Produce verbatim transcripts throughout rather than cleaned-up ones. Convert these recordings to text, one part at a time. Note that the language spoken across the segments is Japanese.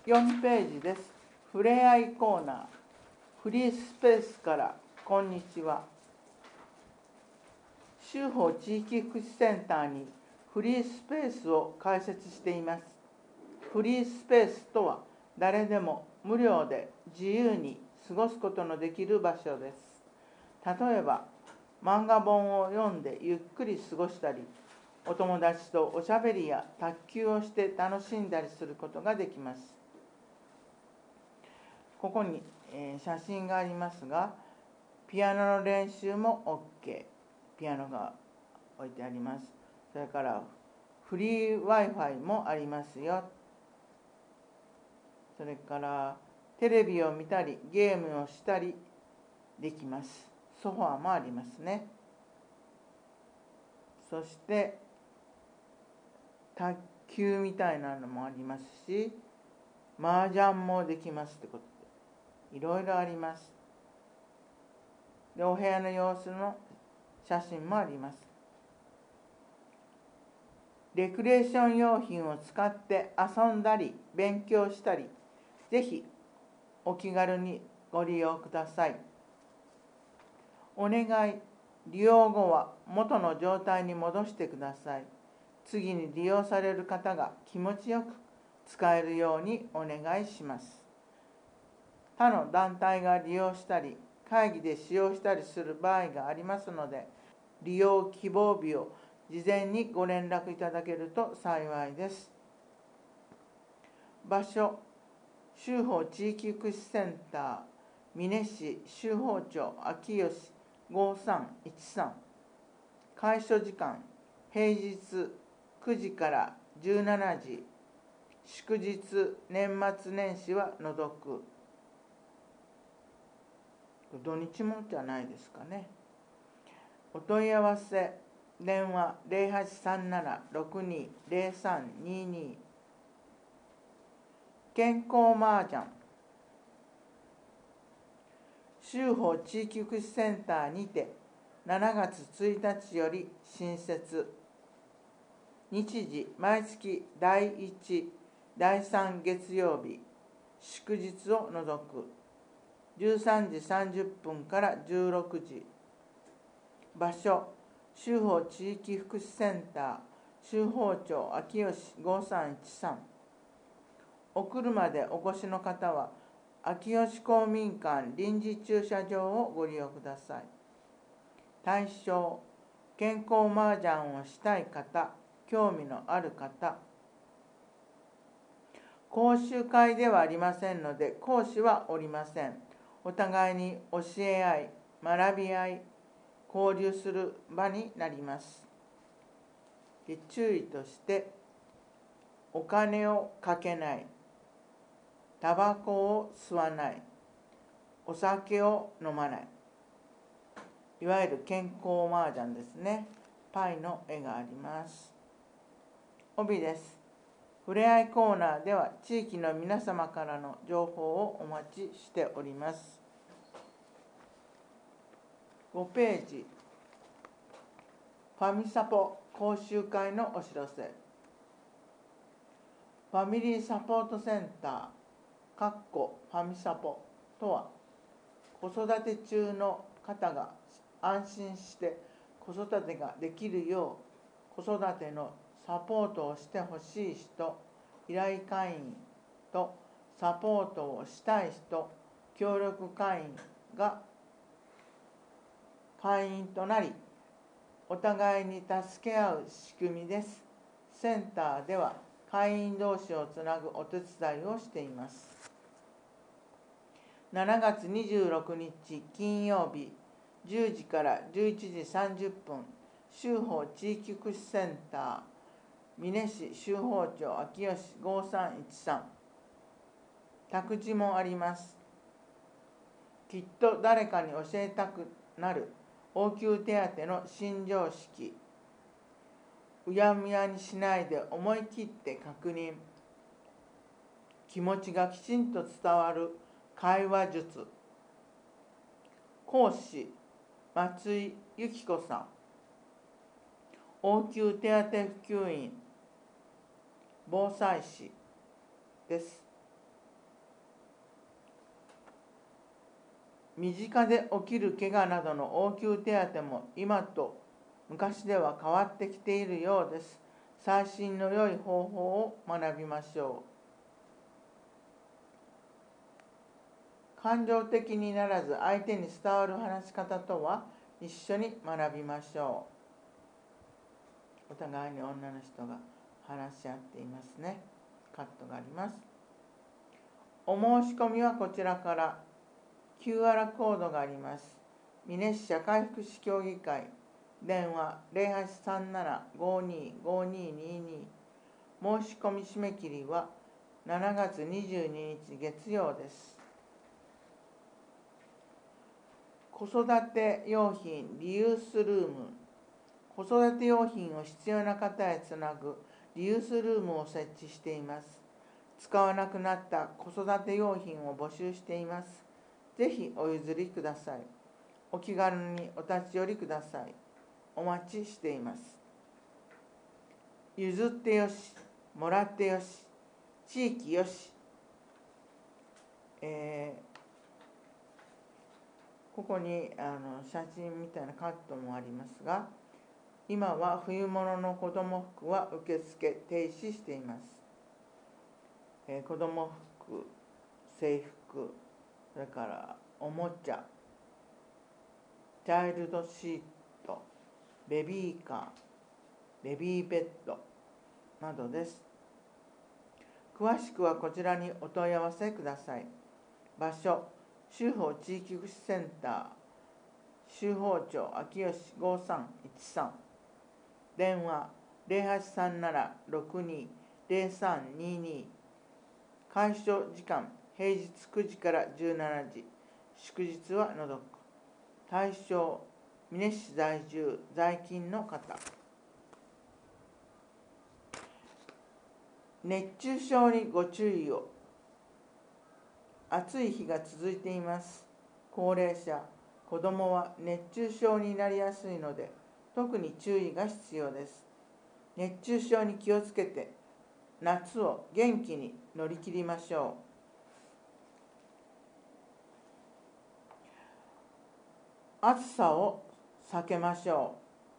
よんページです。ふれあいコーナー、フリースペースからこんにちは。州法地域福祉センターにフリースペースを開設しています。フリースペースとは、誰でも無料で自由に過ごすことのできる場所です。例えば、漫画本を読んでゆっくり過ごしたり、お友達とおしゃべりや卓球をして楽しんだりすることができます。ここに、えー、写真がありますが、ピアノの練習も OK。ピアノが置いてあります。それからフリー Wi-Fi もありますよ。それからテレビを見たりゲームをしたりできます。ソファーもありますね。そして卓球みたいなのもありますし、麻雀もできますってことで、いろいろあります。で、お部屋の様子の写真もあります。レクレーション用品を使って遊んだり勉強したり、ぜひお気軽にご利用ください。お願い、利用後は元の状態に戻してください。次に利用される方が気持ちよく使えるようにお願いします。他の団体が利用したり、会議で使用したりする場合がありますので、利用希望日を事前にご連絡いただけると幸いです。場所、州法地域福祉センター、美祢市州法町秋吉ごさんいちさん。開所時間、平日くじからじゅうしちじ、祝日、年末年始は除く。土日もじゃないですかね。お問い合わせ、電話ゼロはちさんなな ろくに ゼロさんにに。健康麻雀、州法地域福祉センターにてしちがつついたちより新設。日時、毎月だいいち、だいさん月曜日、祝日を除く。じゅうさんじさんじゅっぷんからじゅうろくじ。場所、州法地域福祉センター、州法町秋吉ごさんいちさん。お車でお越しの方は、秋吉公民館臨時駐車場をご利用ください。対象、健康麻雀をしたい方、興味のある方。講習会ではありませんので、講師はおりません。お互いに教え合い、学び合い、交流する場になります。で、注意として、お金をかけない、タバコを吸わない、お酒を飲まない。いわゆる健康麻雀ですね。パイの絵があります。帯です。ふれあいコーナーでは地域の皆様からの情報をお待ちしております。ごページ、ファミサポ講習会のお知らせ。ファミリーサポートセンター、かっこファミサポとは、子育て中の方が安心して子育てができるよう、子育てのサポートをしてほしい人、依頼会員とサポートをしたい人、協力会員が会員となり、お互いに助け合う仕組みです。センターでは会員同士をつなぐお手伝いをしています。しちがつにじゅうろくにち金曜日、じゅうじからじゅういちじさんじゅっぷん、州法地域福祉センター、美祢市州法町秋吉ごさんいちさん。託児もあります。きっと誰かに教えたくなる応急手当の新常識。うやむやにしないで思い切って確認。気持ちがきちんと伝わる会話術。講師、松井由紀子さん。応急手当普及員、防災士です。 身近で起きる怪我などの応急手当も今と昔では変わってきているようです。最新の良い方法を学びましょう。感情的にならず相手に伝わる話し方とは一緒に学びましょう。お互いに女の人が話し合っていますね。カットがあります。お申し込みはこちらから キューアール コードがあります。美祢市社会福祉協議会電話 ゼロはちさんなな ごにー ごにーにーにー 申し込み締め切りはしちがつにじゅうににち月曜です。子育て用品リユースルーム、子育て用品を必要な方へつなぐリユースルームを設置しています。使わなくなった子育て用品を募集しています。ぜひお譲りください。お気軽にお立ち寄りください。お待ちしています。譲ってよし、もらってよし、地域よし、えー、ここにあの写真みたいなカットもありますが、今は冬物の子ども服は受付停止しています。えー、子ども服、制服、それからおもちゃ、チャイルドシート、ベビーカー、ベビーベッドなどです。詳しくはこちらにお問い合わせください。場所、州法地域福祉センター、州法町秋吉ごさんいちさん、電話 ゼロはちさんなな ろくにー ゼロさんにーにー、開所時間平日くじからじゅうしちじ、祝日は除く。対象、美祢市在住、在勤の方。熱中症にご注意を。暑い日が続いています。高齢者、子どもは熱中症になりやすいので、特に注意が必要です。熱中症に気をつけて、夏を元気に乗り切りましょう。暑さを避けましょ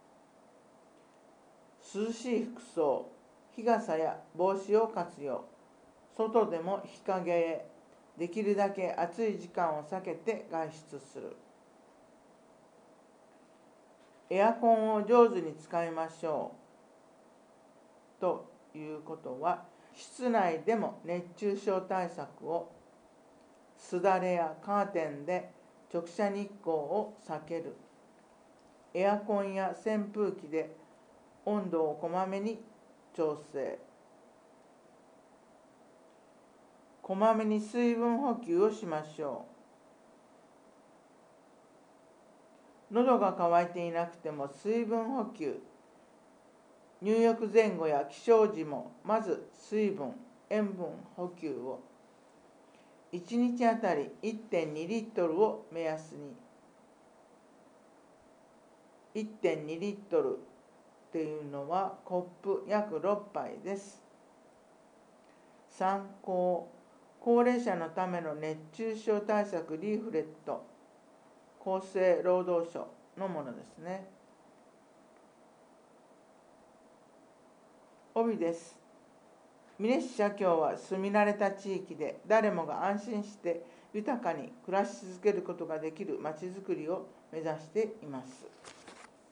う。涼しい服装、日傘や帽子を活用。外でも日陰へ、できるだけ暑い時間を避けて外出する。エアコンを上手に使いましょう。ということは、室内でも熱中症対策を、すだれやカーテンで直射日光を避ける。エアコンや扇風機で温度をこまめに調整。こまめに水分補給をしましょう。喉が渇いていなくても水分補給。入浴前後や起床時もまず水分、塩分補給を。いちにちあたり いってんに リットルを目安に。いってんに リットルっていうのはコップ約ろっぱいです。参考、高齢者のための熱中症対策リーフレット、厚生労働省のものですね。帯です。美祢市社協は住み慣れた地域で誰もが安心して豊かに暮らし続けることができるまちづくりを目指しています。